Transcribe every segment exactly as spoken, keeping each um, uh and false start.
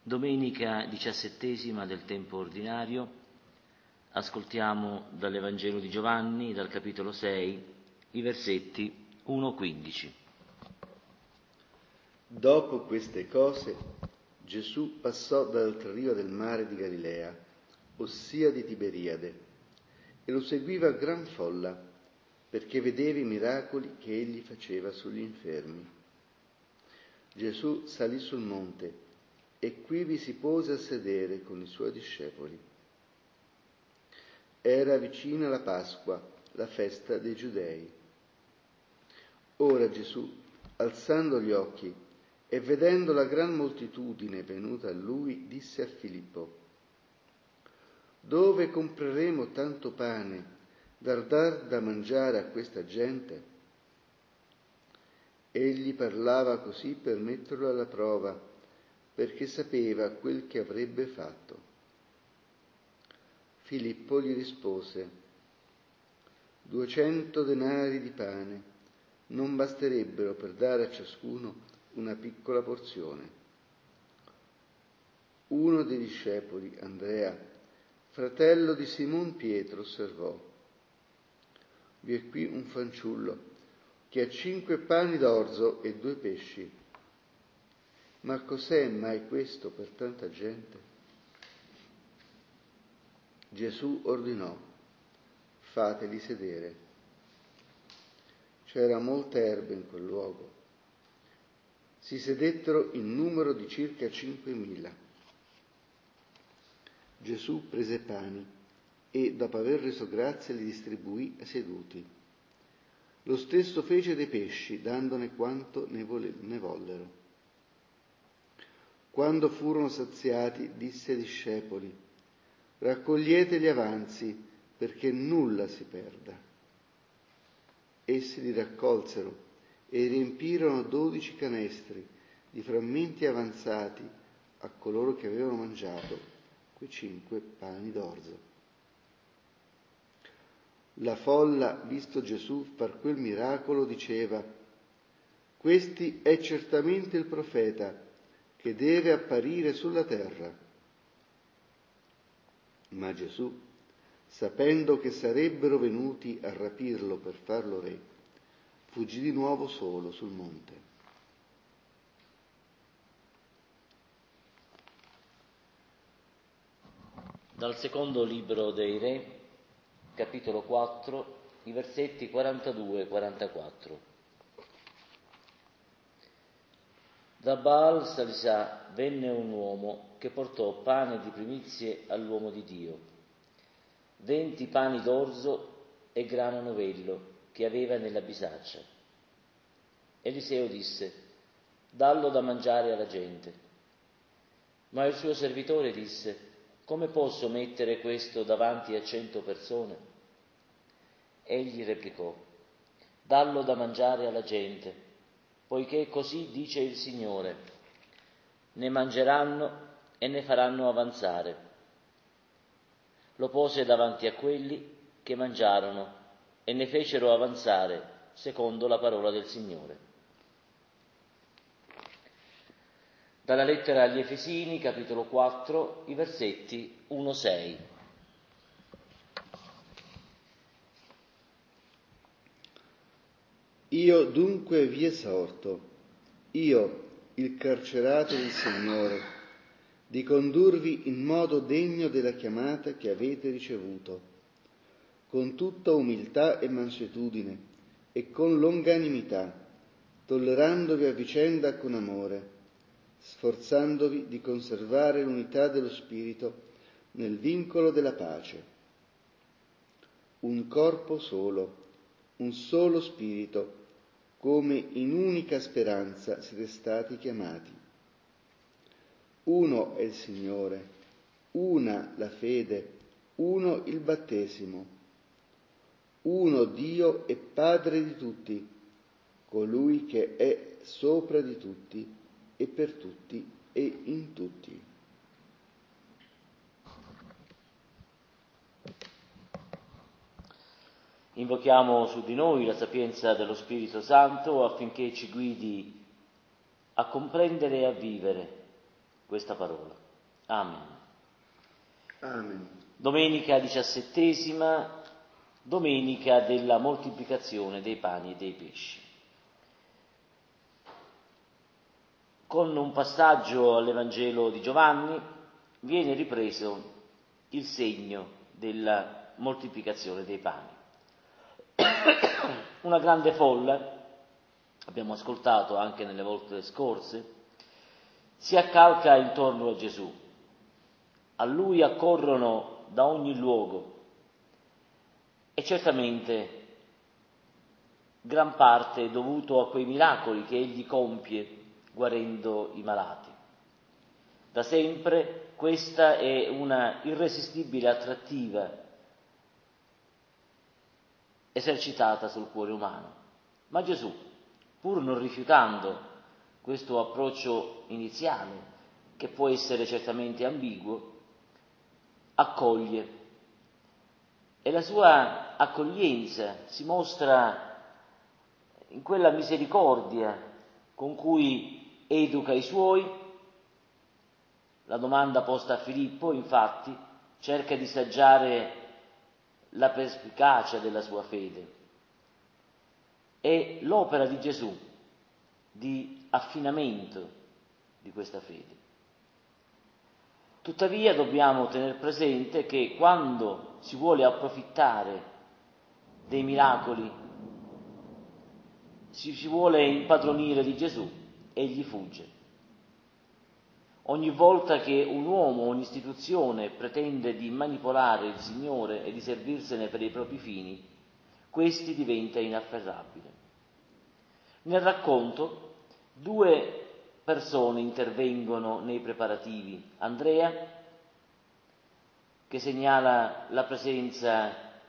Domenica diciassettesima del tempo ordinario, ascoltiamo dall'Evangelo di Giovanni, dal capitolo sei, i versetti uno a quindici. Dopo queste cose, Gesù passò dall'altra riva del mare di Galilea, ossia di Tiberiade, e lo seguiva gran folla, perché vedeva i miracoli che egli faceva sugli infermi. Gesù salì sul monte e qui vi si pose a sedere con i suoi discepoli. Era vicina la Pasqua, la festa dei Giudei. Ora Gesù, alzando gli occhi e vedendo la gran moltitudine venuta a lui, disse a Filippo: «Dove compreremo tanto pane da dar da mangiare a questa gente?» Egli parlava così per metterlo alla prova, perché sapeva quel che avrebbe fatto. Filippo gli rispose: «Duecento denari di pane non basterebbero per dare a ciascuno una piccola porzione». Uno dei discepoli, Andrea, fratello di Simon Pietro, osservò: «Vi è qui un fanciullo che ha cinque pani d'orzo e due pesci. Ma cos'è mai questo per tanta gente?» Gesù ordinò: «Fateli sedere». C'era molta erba in quel luogo. Si sedettero in numero di circa cinquemila. Gesù prese pani e, dopo aver reso grazie, li distribuì ai seduti. Lo stesso fece dei pesci, dandone quanto ne, vole- ne vollero. Quando furono saziati, disse ai discepoli: «Raccogliete gli avanzi, perché nulla si perda». Essi li raccolsero e riempirono dodici canestri di frammenti avanzati a coloro che avevano mangiato quei cinque pani d'orzo. La folla, visto Gesù far quel miracolo, diceva: «Questi è certamente il profeta che deve apparire sulla terra». Ma Gesù, sapendo che sarebbero venuti a rapirlo per farlo re, fuggì di nuovo solo sul monte. Dal secondo libro dei Re, capitolo quattro, i versetti quarantadue e quarantaquattro. Da Baal Salisà venne un uomo che portò pane di primizie all'uomo di Dio, venti pani d'orzo e grano novello che aveva nella bisaccia. Eliseo disse: «Dallo da mangiare alla gente». Ma il suo servitore disse: «Come posso mettere questo davanti a cento persone?» Egli replicò: «Dallo da mangiare alla gente, poiché così dice il Signore: ne mangeranno e ne faranno avanzare». Lo pose davanti a quelli che mangiarono e ne fecero avanzare secondo la parola del Signore. Dalla lettera agli Efesini, capitolo quattro, i versetti uno a sei. Io dunque vi esorto, io, il carcerato del Signore, di condurvi in modo degno della chiamata che avete ricevuto, con tutta umiltà e mansuetudine e con longanimità, tollerandovi a vicenda con amore, sforzandovi di conservare l'unità dello Spirito nel vincolo della pace. Un corpo solo, un solo Spirito, come in unica speranza siete stati chiamati. Uno è il Signore, una la fede, uno il battesimo, uno Dio e Padre di tutti, colui che è sopra di tutti e per tutti e in tutti. Invochiamo su di noi la sapienza dello Spirito Santo affinché ci guidi a comprendere e a vivere questa parola. Amen. Amen. Domenica diciassettesima, domenica della moltiplicazione dei pani e dei pesci. Con un passaggio all'Evangelo di Giovanni viene ripreso il segno della moltiplicazione dei pani. Una grande folla, abbiamo ascoltato anche nelle volte scorse, si accalca intorno a Gesù. A lui accorrono da ogni luogo e certamente gran parte è dovuto a quei miracoli che egli compie guarendo i malati. Da sempre questa è una irresistibile attrattiva esercitata sul cuore umano. Ma Gesù, pur non rifiutando questo approccio iniziale, che può essere certamente ambiguo, accoglie. E la sua accoglienza si mostra in quella misericordia con cui educa i suoi. La domanda posta a Filippo, infatti, cerca di saggiare la perspicacia della sua fede. È l'opera di Gesù di affinamento di questa fede. Tuttavia dobbiamo tener presente che quando si vuole approfittare dei miracoli, si, si vuole impadronire di Gesù, egli fugge. Ogni volta che un uomo o un'istituzione pretende di manipolare il Signore e di servirsene per i propri fini, questi diventa inafferrabile. Nel racconto due persone intervengono nei preparativi. Andrea, che segnala la presenza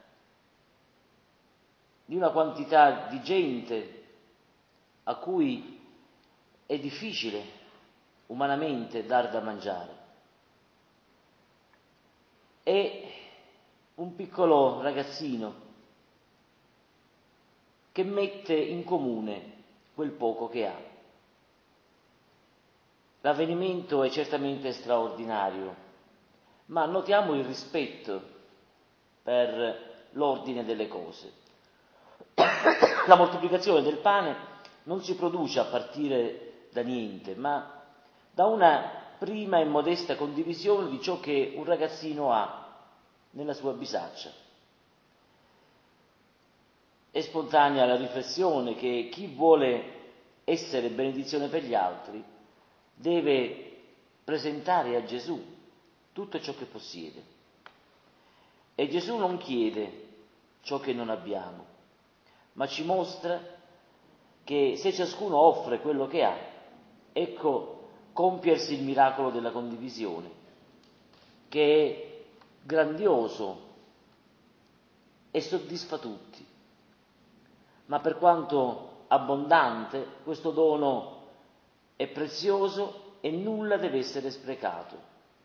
di una quantità di gente a cui è difficile umanamente dar da mangiare, e un piccolo ragazzino che mette in comune quel poco che ha. L'avvenimento è certamente straordinario, ma notiamo il rispetto per l'ordine delle cose. La moltiplicazione del pane non si produce a partire da niente, ma da una prima e modesta condivisione di ciò che un ragazzino ha nella sua bisaccia. È spontanea la riflessione che chi vuole essere benedizione per gli altri deve presentare a Gesù tutto ciò che possiede. E Gesù non chiede ciò che non abbiamo, ma ci mostra che se ciascuno offre quello che ha, ecco compiersi il miracolo della condivisione, che è grandioso e soddisfa tutti. Ma per quanto abbondante, questo dono è prezioso e nulla deve essere sprecato.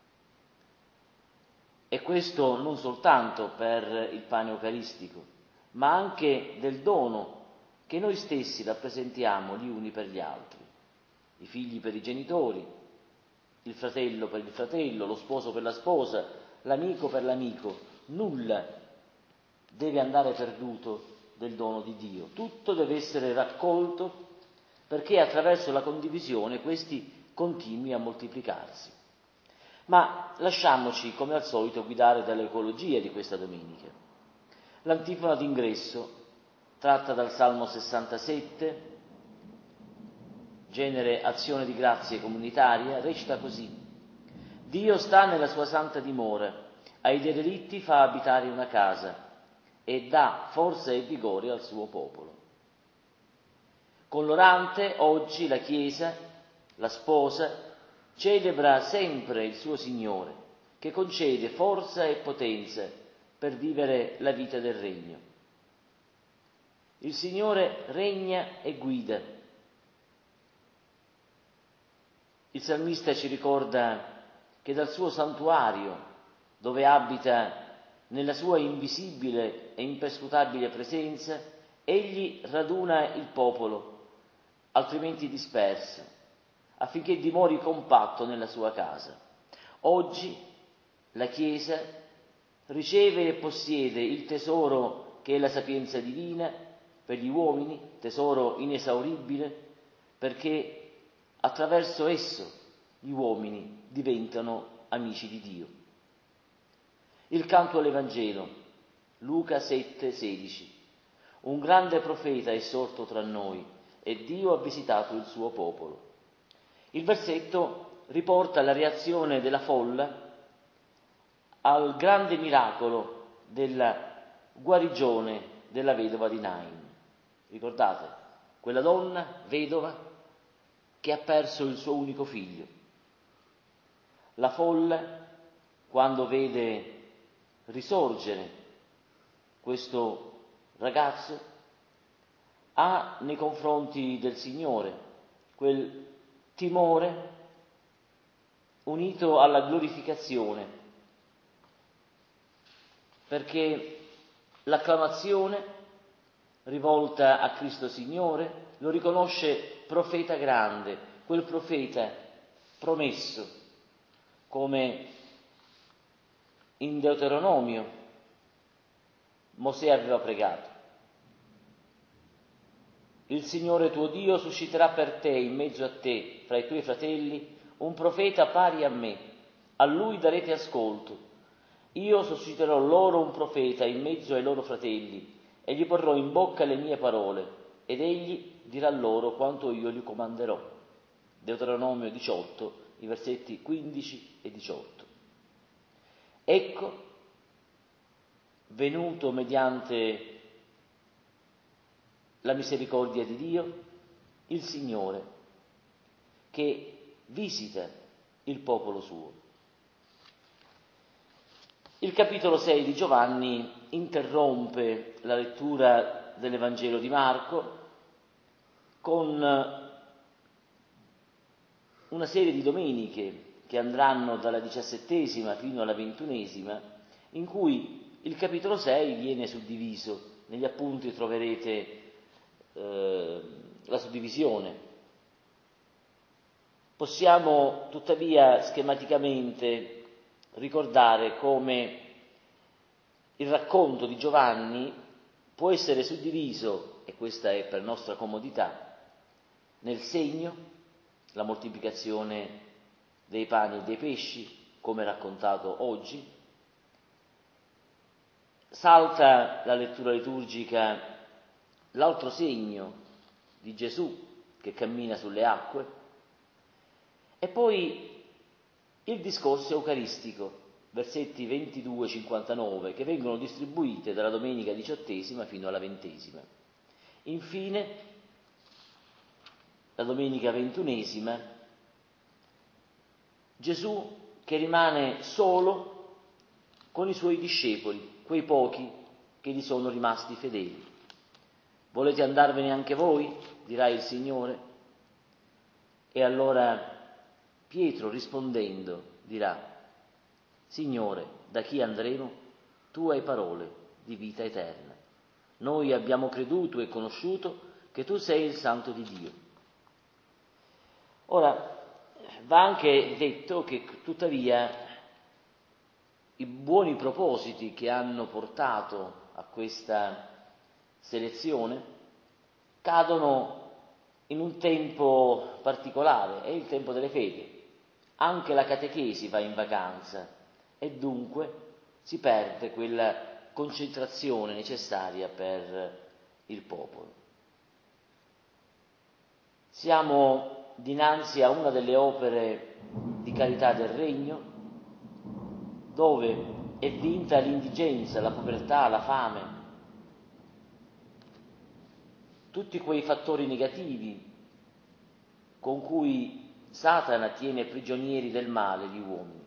E questo non soltanto per il pane eucaristico, ma anche del dono che noi stessi rappresentiamo gli uni per gli altri. I figli per i genitori, il fratello per il fratello, lo sposo per la sposa, l'amico per l'amico. Nulla deve andare perduto del dono di Dio. Tutto deve essere raccolto perché attraverso la condivisione questi continui a moltiplicarsi. Ma lasciamoci, come al solito, guidare dall'ecologia di questa domenica. L'antifona d'ingresso, tratta dal Salmo sessantasette, genere azione di grazie comunitaria, recita così: Dio sta nella sua santa dimora, ai derelitti fa abitare una casa e dà forza e vigore al suo popolo. Con l'orante oggi la Chiesa, la sposa, celebra sempre il suo Signore, che concede forza e potenza per vivere la vita del regno. Il Signore regna e guida. Il salmista ci ricorda che dal suo santuario, dove abita nella sua invisibile e imperscrutabile presenza, egli raduna il popolo, altrimenti disperso, affinché dimori compatto nella sua casa. Oggi la Chiesa riceve e possiede il tesoro che è la sapienza divina per gli uomini, tesoro inesauribile, perché attraverso esso gli uomini diventano amici di Dio. Il canto all'Evangelo, Luca sette sedici. Un grande profeta è sorto tra noi e Dio ha visitato il suo popolo. Il versetto riporta la reazione della folla al grande miracolo della guarigione della vedova di Nain. Ricordate? Quella donna vedova che ha perso il suo unico figlio. La folla, quando vede risorgere questo ragazzo, ha nei confronti del Signore quel timore unito alla glorificazione, perché l'acclamazione rivolta a Cristo Signore lo riconosce profeta grande, quel profeta promesso, come in Deuteronomio Mosè aveva pregato. Il Signore tuo Dio susciterà per te, in mezzo a te, fra i tuoi fratelli, un profeta pari a me. A lui darete ascolto. Io susciterò loro un profeta in mezzo ai loro fratelli e gli porrò in bocca le mie parole ed egli dirà loro quanto io gli comanderò. Deuteronomio diciotto, i versetti quindici e diciotto. Ecco, venuto mediante la misericordia di Dio, il Signore, che visita il popolo suo. Il capitolo sei di Giovanni interrompe la lettura dell'Evangelo di Marco con una serie di domeniche che andranno dalla diciassettesima fino alla ventunesima, in cui il capitolo sei viene suddiviso. Negli appunti troverete eh, la suddivisione. Possiamo tuttavia schematicamente ricordare come il racconto di Giovanni può essere suddiviso, e questa è per nostra comodità, nel segno, la moltiplicazione dei pani e dei pesci, come raccontato oggi. Salta la lettura liturgica l'altro segno di Gesù che cammina sulle acque e poi il discorso eucaristico, versetti ventidue cinquantanove, che vengono distribuite dalla domenica diciottesima fino alla ventesima. Infine, la domenica ventunesima, Gesù che rimane solo con i suoi discepoli, quei pochi che gli sono rimasti fedeli. Volete andarvene anche voi? Dirà il Signore. E allora Pietro rispondendo dirà: Signore, da chi andremo? Tu hai parole di vita eterna. Noi abbiamo creduto e conosciuto che tu sei il Santo di Dio. Ora, va anche detto che tuttavia i buoni propositi che hanno portato a questa selezione cadono in un tempo particolare, è il tempo delle fedi. Anche la catechesi va in vacanza e dunque si perde quella concentrazione necessaria per il popolo. Siamo dinanzi a una delle opere di carità del Regno, dove è vinta l'indigenza, la povertà, la fame, tutti quei fattori negativi con cui Satana tiene prigionieri del male gli uomini.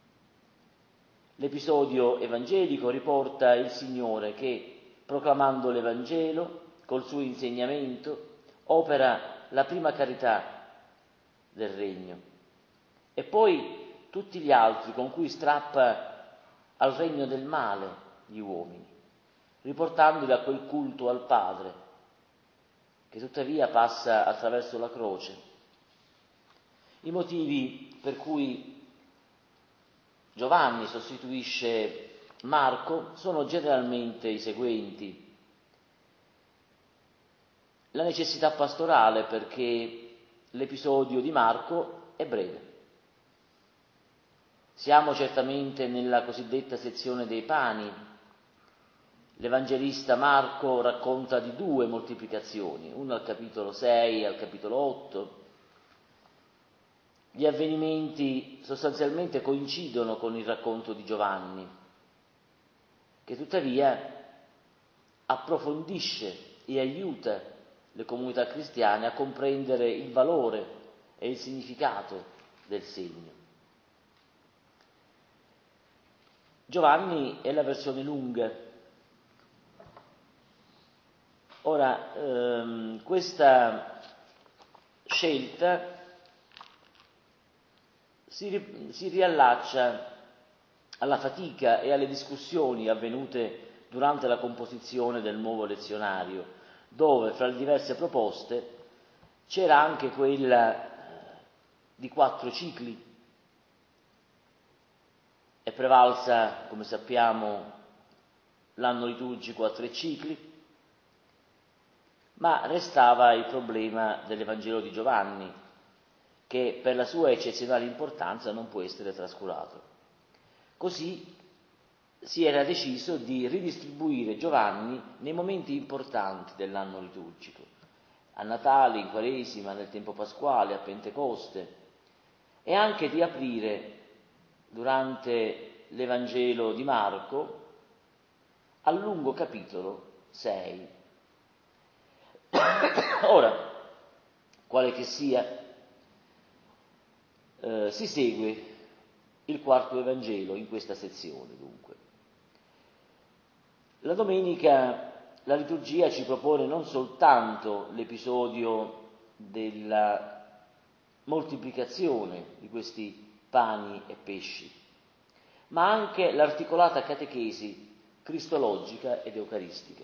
L'episodio evangelico riporta il Signore che, proclamando l'Evangelo, col suo insegnamento, opera la prima carità del Regno e poi tutti gli altri con cui strappa al regno del male gli uomini, riportandoli a quel culto al Padre, che tuttavia passa attraverso la croce. I motivi per cui Giovanni sostituisce Marco sono generalmente i seguenti. La necessità pastorale, perché l'episodio di Marco è breve. Siamo certamente nella cosiddetta sezione dei pani. L'Evangelista Marco racconta di due moltiplicazioni, una al capitolo sei e al capitolo otto. Gli avvenimenti sostanzialmente coincidono con il racconto di Giovanni, che tuttavia approfondisce e aiuta le comunità cristiane a comprendere il valore e il significato del segno. Giovanni è la versione lunga. Ora, ehm, questa scelta si, ri- si riallaccia alla fatica e alle discussioni avvenute durante la composizione del nuovo lezionario, dove fra le diverse proposte c'era anche quella di quattro cicli. È prevalsa, come sappiamo, l'anno liturgico a tre cicli, ma restava il problema dell'Evangelo di Giovanni, che per la sua eccezionale importanza non può essere trascurato. Così si era deciso di ridistribuire Giovanni nei momenti importanti dell'anno liturgico, a Natale, in Quaresima, nel tempo pasquale, a Pentecoste, e anche di aprire durante l'Evangelo di Marco al lungo capitolo sei. Ora, quale che sia, eh, si segue il quarto Evangelo in questa sezione, dunque. La domenica la liturgia ci propone non soltanto l'episodio della moltiplicazione di questi pani e pesci, ma anche l'articolata catechesi cristologica ed eucaristica.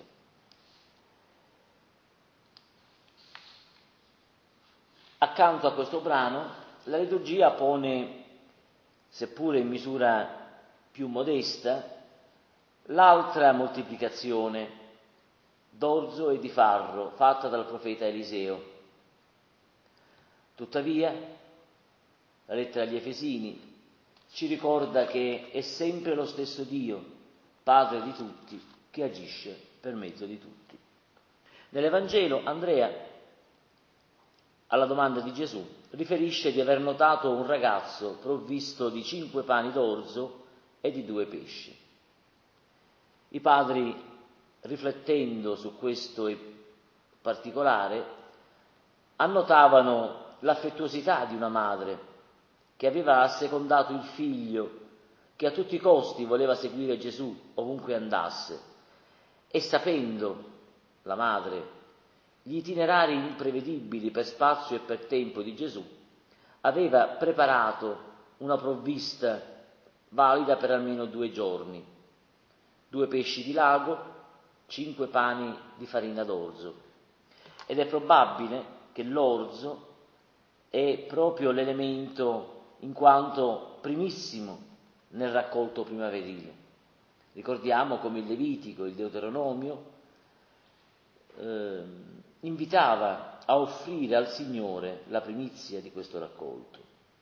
Accanto a questo brano, la liturgia pone, seppure in misura più modesta, l'altra moltiplicazione d'orzo e di farro fatta dal profeta Eliseo. Tuttavia, la lettera agli Efesini ci ricorda che è sempre lo stesso Dio, Padre di tutti, che agisce per mezzo di tutti. Nell'Evangelo Andrea, alla domanda di Gesù, riferisce di aver notato un ragazzo provvisto di cinque pani d'orzo e di due pesci. I padri, riflettendo su questo particolare, annotavano l'affettuosità di una madre che aveva assecondato il figlio, che a tutti i costi voleva seguire Gesù ovunque andasse, e sapendo, la madre, gli itinerari imprevedibili per spazio e per tempo di Gesù, aveva preparato una provvista valida per almeno due giorni, due pesci di lago, cinque pani di farina d'orzo. Ed è probabile che l'orzo è proprio l'elemento in quanto primissimo nel raccolto primaverile. Ricordiamo come il Levitico, il Deuteronomio, eh, invitava a offrire al Signore la primizia di questo raccolto.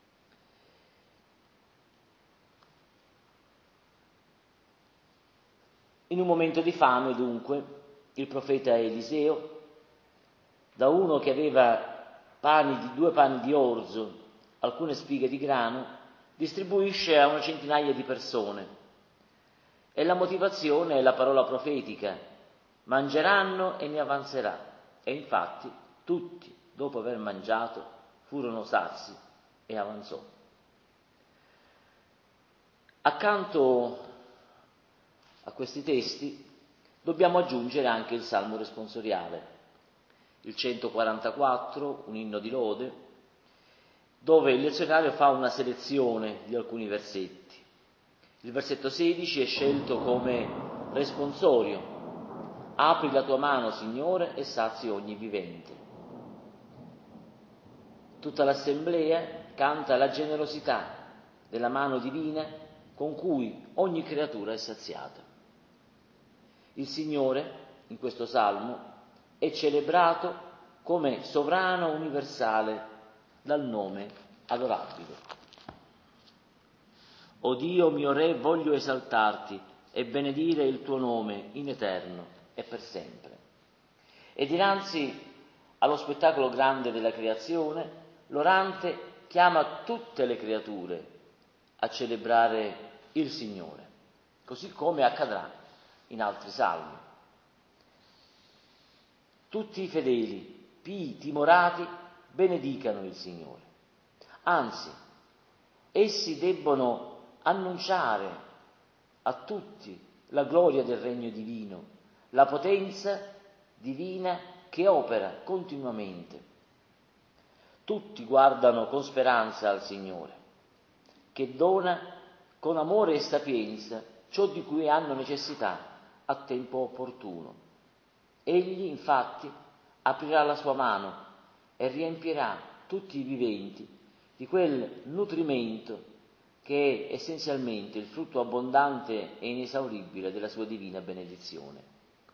In un momento di fame, dunque, il profeta Eliseo, da uno che aveva pani di due pani di orzo, alcune spighe di grano, distribuisce a una centinaia di persone. E la motivazione è la parola profetica: mangeranno e ne avanzerà. E infatti tutti, dopo aver mangiato, furono sazi e avanzò. Accanto a questi testi dobbiamo aggiungere anche il Salmo responsoriale, il centoquarantaquattro, un inno di lode, dove il lezionario fa una selezione di alcuni versetti. Il versetto sedici è scelto come responsorio: apri la tua mano, Signore, e sazi ogni vivente. Tutta l'assemblea canta la generosità della mano divina con cui ogni creatura è saziata. Il Signore, in questo salmo, è celebrato come sovrano universale dal nome adorabile. O Dio mio Re, voglio esaltarti e benedire il tuo nome in eterno e per sempre. E dinanzi allo spettacolo grande della creazione, l'orante chiama tutte le creature a celebrare il Signore, così come accadrà in altri salmi. Tutti i fedeli, pii, timorati, benedicano il Signore. Anzi, essi debbono annunciare a tutti la gloria del regno divino, la potenza divina che opera continuamente. Tutti guardano con speranza al Signore, che dona con amore e sapienza ciò di cui hanno necessità a tempo opportuno. Egli, infatti, aprirà la sua mano e riempirà tutti i viventi di quel nutrimento che è essenzialmente il frutto abbondante e inesauribile della sua divina benedizione.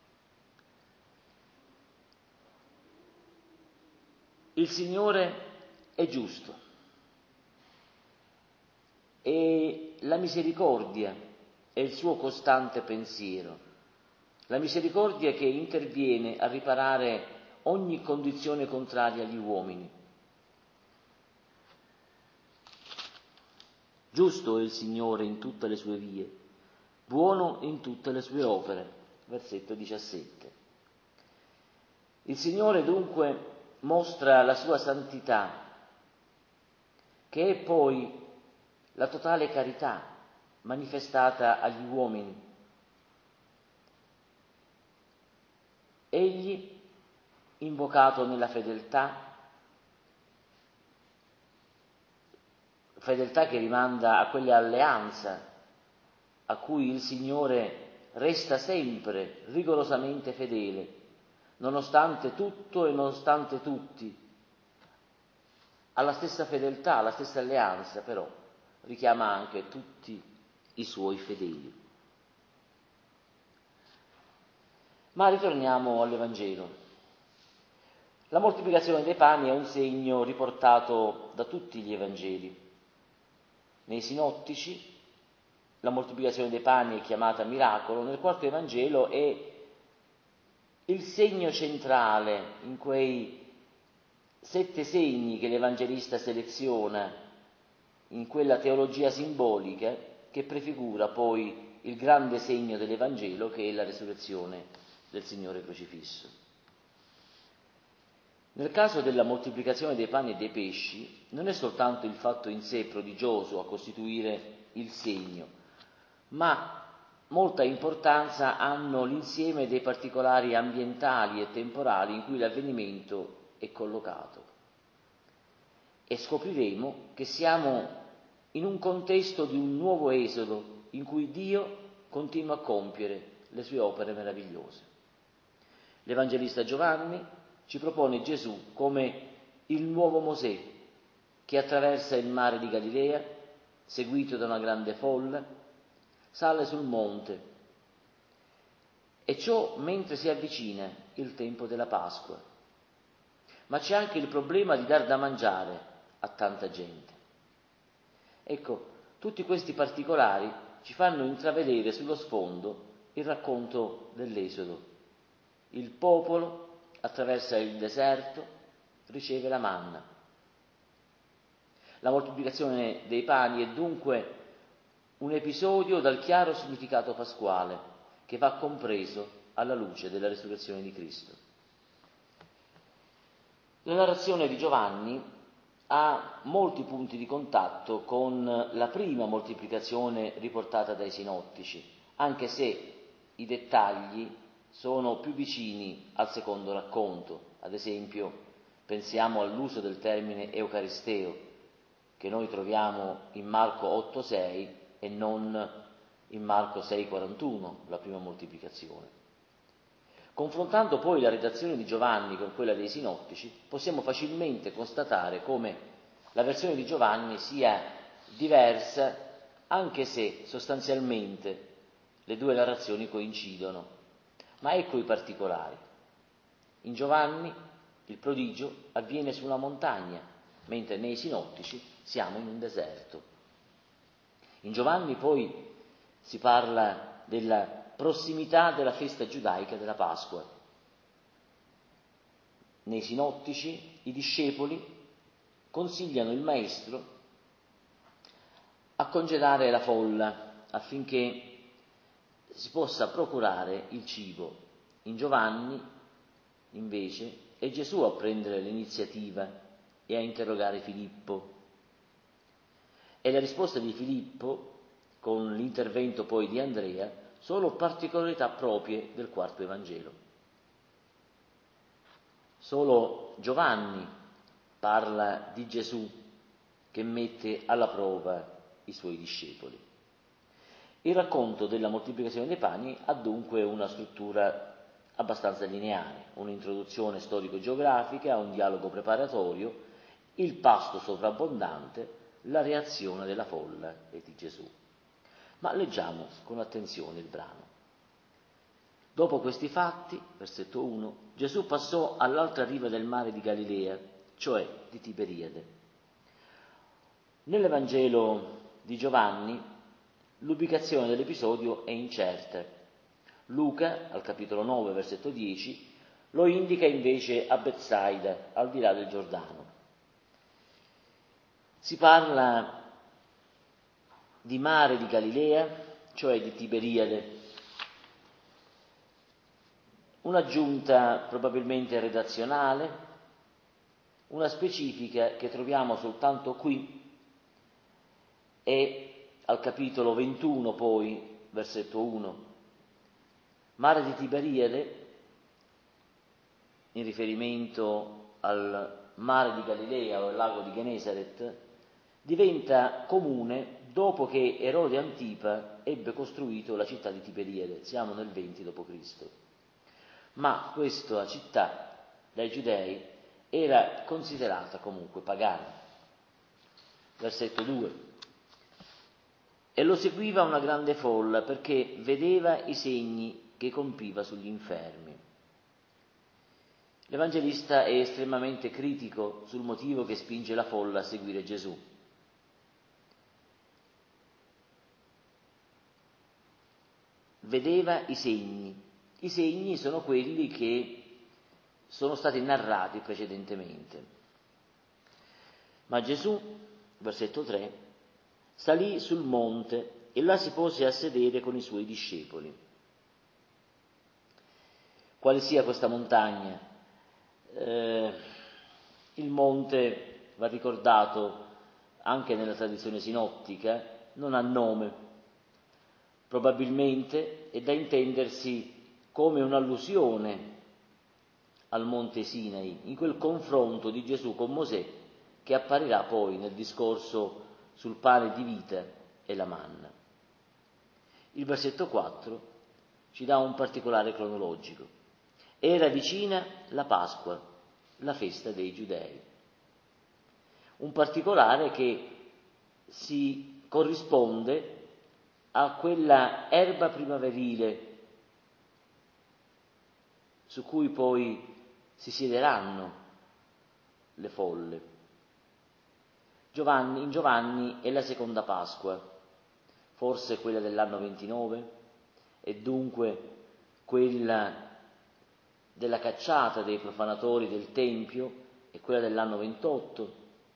Il Signore è giusto e la misericordia è il suo costante pensiero. La misericordia che interviene a riparare ogni condizione contraria agli uomini. Giusto è il Signore in tutte le sue vie, buono in tutte le sue opere. Versetto diciassette. Il Signore dunque mostra la sua santità, che è poi la totale carità manifestata agli uomini. Egli, invocato nella fedeltà, fedeltà che rimanda a quell'alleanza a cui il Signore resta sempre rigorosamente fedele, nonostante tutto e nonostante tutti, alla stessa fedeltà, alla stessa alleanza, però richiama anche tutti i suoi fedeli. Ma ritorniamo all'Evangelo. La moltiplicazione dei pani è un segno riportato da tutti gli Evangeli. Nei sinottici la moltiplicazione dei pani è chiamata miracolo, nel quarto Evangelo è il segno centrale in quei sette segni che l'Evangelista seleziona in quella teologia simbolica che prefigura poi il grande segno dell'Evangelo, che è la resurrezione del Signore crocifisso. Nel caso della moltiplicazione dei pani e dei pesci non è soltanto il fatto in sé prodigioso a costituire il segno, ma molta importanza hanno l'insieme dei particolari ambientali e temporali in cui l'avvenimento è collocato. E scopriremo che siamo in un contesto di un nuovo esodo in cui Dio continua a compiere le sue opere meravigliose. L'Evangelista Giovanni ci propone Gesù come il nuovo Mosè che attraversa il mare di Galilea, seguito da una grande folla, sale sul monte, e ciò mentre si avvicina il tempo della Pasqua. Ma c'è anche il problema di dar da mangiare a tanta gente. Ecco, tutti questi particolari ci fanno intravedere sullo sfondo il racconto dell'Esodo. Il popolo attraversa il deserto, riceve la manna. La moltiplicazione dei pani è dunque un episodio dal chiaro significato pasquale che va compreso alla luce della resurrezione di Cristo. La narrazione di Giovanni ha molti punti di contatto con la prima moltiplicazione riportata dai sinottici, anche se i dettagli sono più vicini al secondo racconto. Ad esempio, pensiamo all'uso del termine eucaristeo, che noi troviamo in Marco otto sei e non in Marco sei quarantuno, la prima moltiplicazione. Confrontando poi la redazione di Giovanni con quella dei sinottici, possiamo facilmente constatare come la versione di Giovanni sia diversa, anche se sostanzialmente le due narrazioni coincidono. Ma ecco i particolari. In Giovanni il prodigio avviene su una montagna, mentre nei sinottici siamo in un deserto. In Giovanni poi si parla della prossimità della festa giudaica della Pasqua. Nei sinottici i discepoli consigliano il Maestro a congedare la folla affinché si possa procurare il cibo. In Giovanni, invece, è Gesù a prendere l'iniziativa e a interrogare Filippo. E la risposta di Filippo, con l'intervento poi di Andrea, sono particolarità proprie del quarto Evangelo. Solo Giovanni parla di Gesù che mette alla prova i suoi discepoli. Il racconto della moltiplicazione dei pani ha dunque una struttura abbastanza lineare, un'introduzione storico-geografica, un dialogo preparatorio, il pasto sovrabbondante, la reazione della folla e di Gesù. Ma leggiamo con attenzione il brano. Dopo questi fatti, versetto uno, Gesù passò all'altra riva del mare di Galilea, cioè di Tiberiade. Nell'Evangelo di Giovanni l'ubicazione dell'episodio è incerta. Luca, al capitolo nove, versetto dieci, lo indica invece a Betsaida, al di là del Giordano. Si parla di mare di Galilea, cioè di Tiberiade, un'aggiunta probabilmente redazionale, una specifica che troviamo soltanto qui e al capitolo ventuno poi, versetto uno. Mare di Tiberiade, in riferimento al mare di Galilea o al lago di Genesaret, diventa comune dopo che Erode Antipa ebbe costruito la città di Tiberiade. Siamo nel venti dopo Cristo. Ma questa città dai giudei era considerata comunque pagana. Versetto due. E lo seguiva una grande folla perché vedeva i segni che compiva sugli infermi. L'Evangelista è estremamente critico sul motivo che spinge la folla a seguire Gesù. Vedeva i segni. I segni sono quelli che sono stati narrati precedentemente. Ma Gesù, versetto tre, salì sul monte e là si pose a sedere con i suoi discepoli. Quale sia questa montagna? Eh, il monte, va ricordato anche nella tradizione sinottica, non ha nome. Probabilmente è da intendersi come un'allusione al monte Sinai, in quel confronto di Gesù con Mosè che apparirà poi nel discorso sul pane di vita e la manna. Il versetto quattro ci dà un particolare cronologico. Era vicina la Pasqua, la festa dei Giudei. Un particolare che si corrisponde a quella erba primaverile su cui poi si siederanno le folle. Giovanni, in Giovanni è la seconda Pasqua, forse quella dell'anno ventinove, e dunque quella della cacciata dei profanatori del Tempio è quella dell'anno ventotto,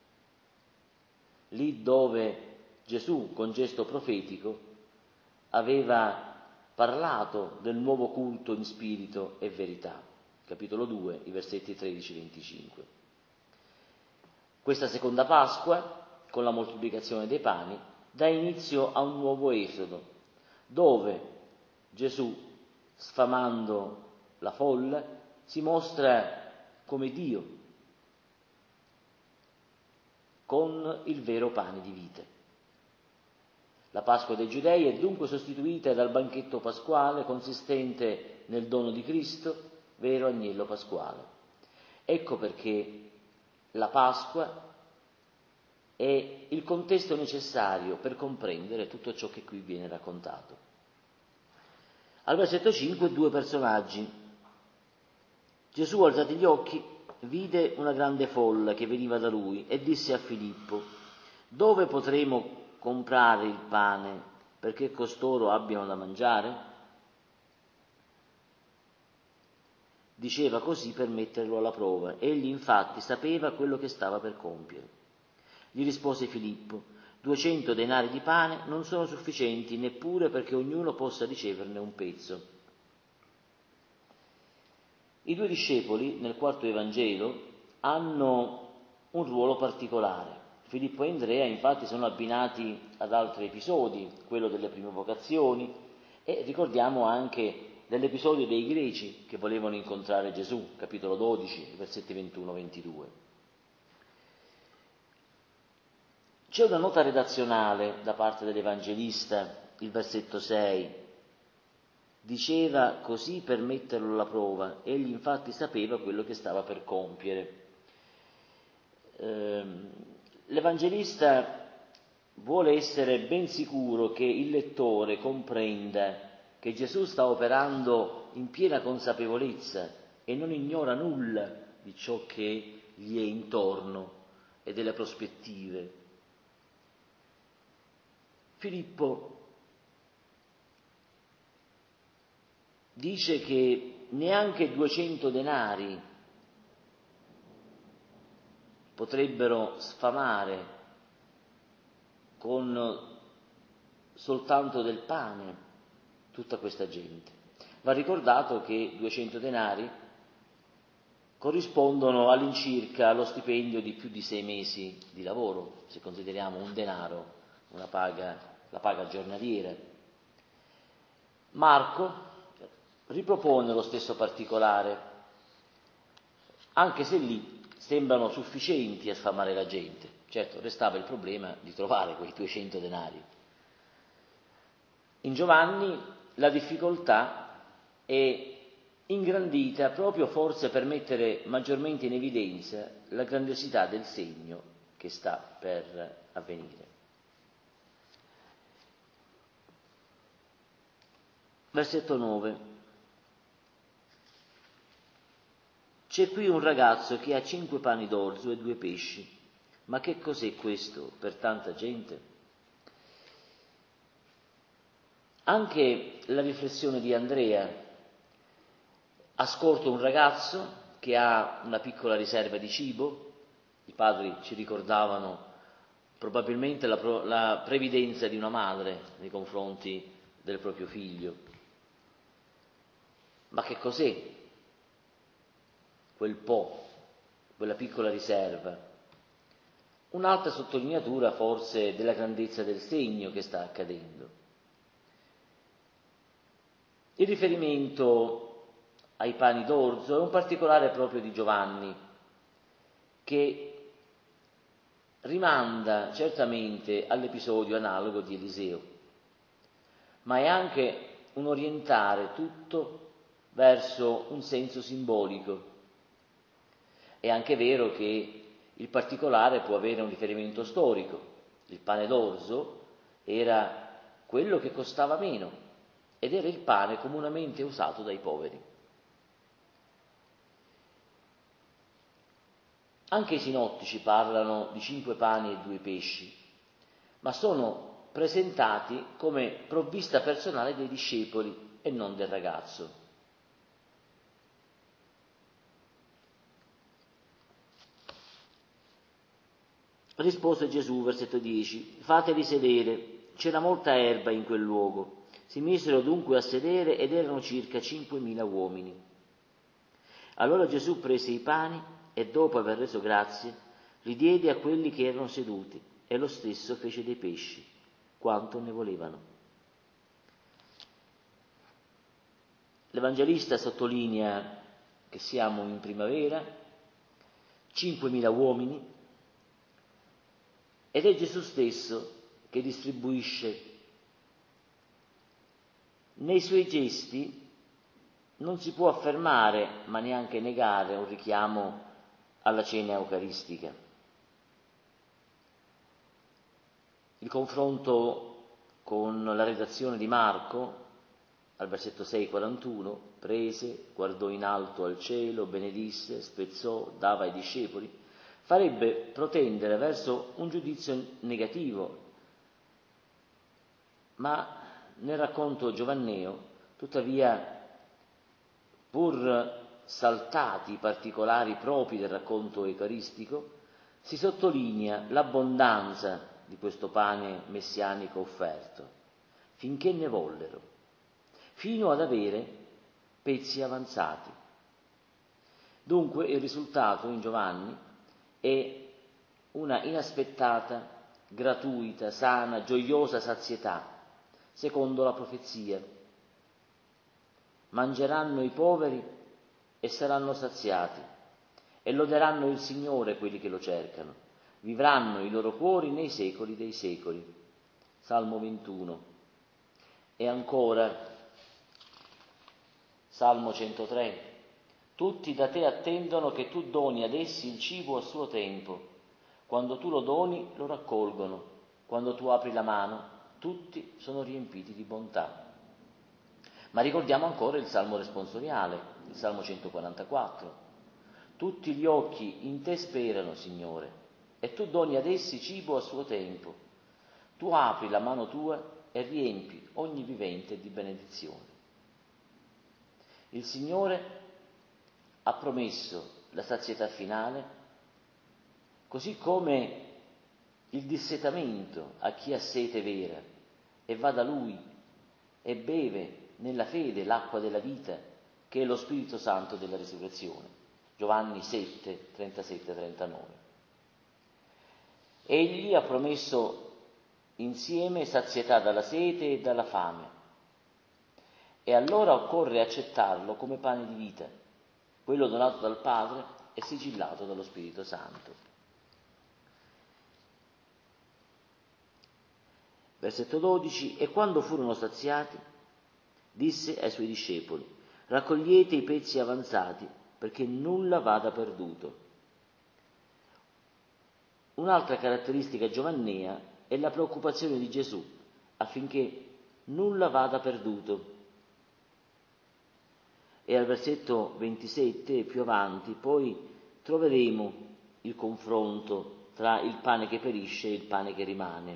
lì dove Gesù, con gesto profetico, aveva parlato del nuovo culto in spirito e verità. Capitolo due, i versetti tredici venticinque. Questa seconda Pasqua, con la moltiplicazione dei pani, dà inizio a un nuovo esodo, dove Gesù, sfamando la folla, si mostra come Dio, con il vero pane di vita. La Pasqua dei Giudei è dunque sostituita dal banchetto pasquale consistente nel dono di Cristo, vero agnello pasquale. Ecco perché la Pasqua è il contesto necessario per comprendere tutto ciò che qui viene raccontato. Al versetto cinque due personaggi. Gesù, alzati gli occhi, vide una grande folla che veniva da lui e disse a Filippo: dove potremo comprare il pane perché costoro abbiano da mangiare? Diceva così per metterlo alla prova. Egli infatti sapeva quello che stava per compiere. Gli rispose Filippo: duecento denari di pane non sono sufficienti neppure perché ognuno possa riceverne un pezzo. I due discepoli, nel quarto Evangelo, hanno un ruolo particolare. Filippo e Andrea infatti sono abbinati ad altri episodi, quello delle prime vocazioni, e ricordiamo anche dell'episodio dei greci che volevano incontrare Gesù, capitolo dodici, versetti ventuno ventidue. C'è una nota redazionale da parte dell'Evangelista, il versetto sei. Diceva così per metterlo alla prova, egli infatti sapeva quello che stava per compiere. Ehm, L'Evangelista vuole essere ben sicuro che il lettore comprenda che Gesù sta operando in piena consapevolezza e non ignora nulla di ciò che gli è intorno e delle prospettive. Filippo dice che neanche duecento denari potrebbero sfamare con soltanto del pane tutta questa gente. Va ricordato che duecento denari corrispondono all'incirca allo stipendio di più di sei mesi di lavoro, se consideriamo un denaro, una paga, la paga giornaliera. Marco ripropone lo stesso particolare, anche se lì sembrano sufficienti a sfamare la gente. Certo, restava il problema di trovare quei duecento denari. In Giovanni la difficoltà è ingrandita proprio forse per mettere maggiormente in evidenza la grandiosità del segno che sta per avvenire. Versetto nove. C'è qui un ragazzo che ha cinque pani d'orzo e due pesci, ma che cos'è questo per tanta gente? Anche la riflessione di Andrea ha scorto un ragazzo che ha una piccola riserva di cibo. I padri ci ricordavano probabilmente la, la previdenza di una madre nei confronti del proprio figlio. Ma che cos'è quel po', quella piccola riserva? Un'altra sottolineatura forse della grandezza del segno che sta accadendo. Il riferimento ai pani d'orzo è un particolare proprio di Giovanni, che rimanda certamente all'episodio analogo di Eliseo, ma è anche un orientare tutto verso un senso simbolico. È anche vero che il particolare può avere un riferimento storico. Il pane d'orzo era quello che costava meno ed era il pane comunemente usato dai poveri. Anche i sinottici parlano di cinque pani e due pesci, ma sono presentati come provvista personale dei discepoli e non del ragazzo. Rispose Gesù, versetto dieci, fateli sedere, c'era molta erba in quel luogo. Si misero dunque a sedere ed erano circa cinquemila uomini. Allora Gesù prese i pani e dopo aver reso grazie li diede a quelli che erano seduti e lo stesso fece dei pesci, quanto ne volevano. L'Evangelista sottolinea che siamo in primavera, cinquemila uomini, ed è Gesù stesso che distribuisce. Nei suoi gesti non si può affermare, ma neanche negare, un richiamo alla cena eucaristica. Il confronto con la redazione di Marco, al versetto sei quarantuno, prese, guardò in alto al cielo, benedisse, spezzò, dava ai discepoli, farebbe protendere verso un giudizio negativo. Ma nel racconto giovanneo, tuttavia, pur saltati i particolari propri del racconto eucaristico, si sottolinea l'abbondanza di questo pane messianico offerto, finché ne vollero, fino ad avere pezzi avanzati. Dunque il risultato in Giovanni è una inaspettata, gratuita, sana, gioiosa sazietà, secondo la profezia. Mangeranno i poveri e saranno saziati, e loderanno il Signore quelli che lo cercano. Vivranno i loro cuori nei secoli dei secoli. Salmo ventuno. E ancora, Salmo centotré. Tutti da te attendono che tu doni ad essi il cibo a suo tempo. Quando tu lo doni, lo raccolgono. Quando tu apri la mano, tutti sono riempiti di bontà. Ma ricordiamo ancora il Salmo responsoriale, il Salmo centoquarantaquattro. Tutti gli occhi in te sperano, Signore, e tu doni ad essi cibo a suo tempo. Tu apri la mano tua e riempi ogni vivente di benedizione. Il Signore ha promesso la sazietà finale, così come il dissetamento a chi ha sete vera e va da Lui e beve nella fede l'acqua della vita, che è lo Spirito Santo della risurrezione. Giovanni sette, trentasette trentanove. Egli ha promesso insieme sazietà dalla sete e dalla fame, e allora occorre accettarlo come pane di vita, quello donato dal Padre e sigillato dallo Spirito Santo. Versetto dodici. E quando furono saziati, disse ai suoi discepoli: raccogliete i pezzi avanzati, perché nulla vada perduto. Un'altra caratteristica giovannea è la preoccupazione di Gesù affinché nulla vada perduto. E al versetto ventisette, più avanti, poi troveremo il confronto tra il pane che perisce e il pane che rimane.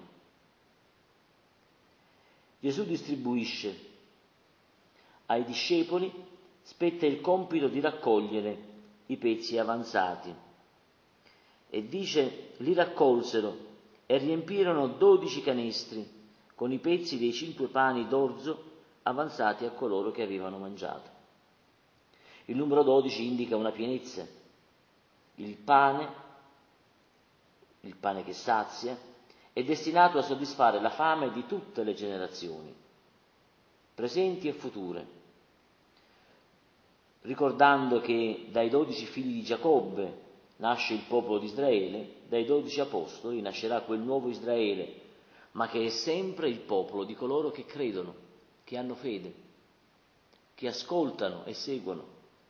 Gesù distribuisce ai discepoli, spetta il compito di raccogliere i pezzi avanzati, e dice: li raccolsero e riempirono dodici canestri con i pezzi dei cinque pani d'orzo avanzati a coloro che avevano mangiato. Il numero dodici indica una pienezza. Il pane, il pane che sazia, è destinato a soddisfare la fame di tutte le generazioni, presenti e future, ricordando che dai dodici figli di Giacobbe nasce il popolo di Israele, dai dodici apostoli nascerà quel nuovo Israele, ma che è sempre il popolo di coloro che credono, che hanno fede, che ascoltano e seguono.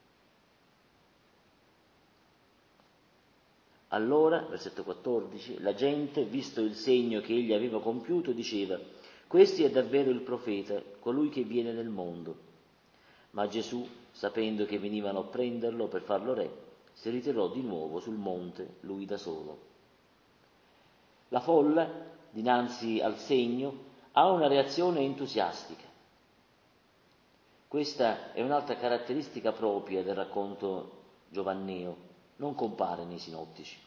Allora, versetto quattordici, la gente, visto il segno che egli aveva compiuto, diceva: questo è davvero il profeta, colui che viene nel mondo. Ma Gesù, sapendo che venivano a prenderlo per farlo re, si ritirò di nuovo sul monte, lui da solo. La folla, dinanzi al segno, ha una reazione entusiastica. Questa è un'altra caratteristica propria del racconto giovanneo, non compare nei sinottici.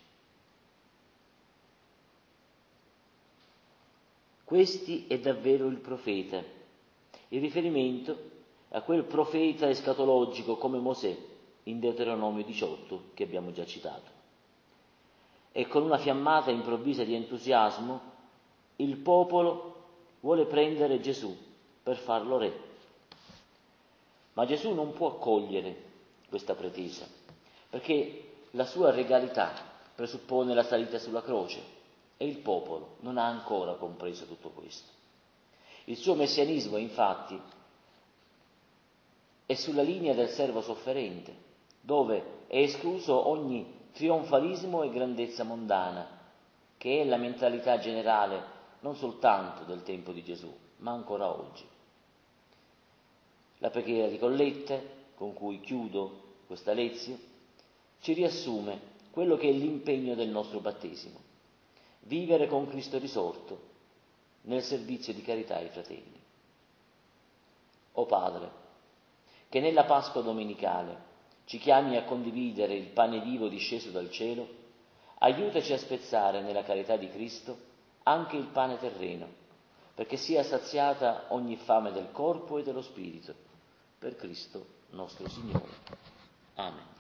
Questi è davvero il profeta. Il riferimento a quel profeta escatologico come Mosè in Deuteronomio diciotto che abbiamo già citato. E con una fiammata improvvisa di entusiasmo il popolo vuole prendere Gesù per farlo re. Ma Gesù non può accogliere questa pretesa, perché la sua regalità presuppone la salita sulla croce e il popolo non ha ancora compreso tutto questo. Il suo messianismo, infatti, è sulla linea del servo sofferente, dove è escluso ogni trionfalismo e grandezza mondana, che è la mentalità generale non soltanto del tempo di Gesù, ma ancora oggi. La preghiera di Collette, con cui chiudo questa lezione, ci riassume quello che è l'impegno del nostro battesimo: vivere con Cristo risorto nel servizio di carità ai fratelli. O Padre, che nella Pasqua domenicale ci chiami a condividere il pane vivo disceso dal cielo, aiutaci a spezzare nella carità di Cristo anche il pane terreno, perché sia saziata ogni fame del corpo e dello spirito, per Cristo nostro Signore. Amen.